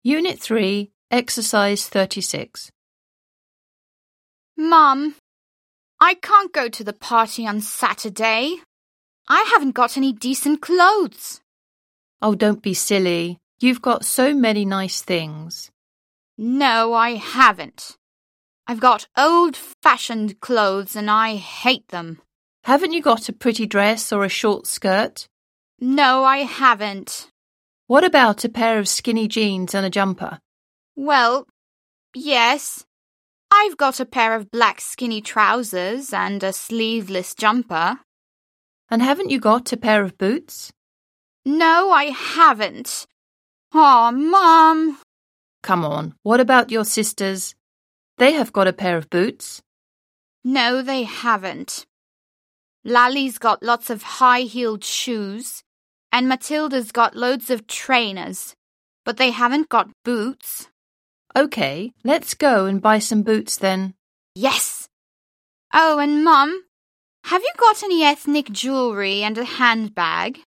Unit 3, Exercise 36. Mum, I can't go to the party on Saturday. I haven't got any decent clothes. Oh, don't be silly. You've got so many nice things. No, I haven't. I've got old-fashioned clothes and I hate them. Haven't you got a pretty dress or a short skirt? No, I haven't. What about a pair of skinny jeans and a jumper? Well, yes. I've got a pair of black skinny trousers and a sleeveless jumper. And haven't you got a pair of boots? No, I haven't. Aw, Mum. Come on, what about your sisters? They have got a pair of boots. No, they haven't. Lally's got lots of high-heeled shoes, and Matilda's got loads of trainers, but they haven't got boots. OK, let's go and buy some boots then. Yes! Oh, and Mum, have you got any ethnic jewellery and a handbag?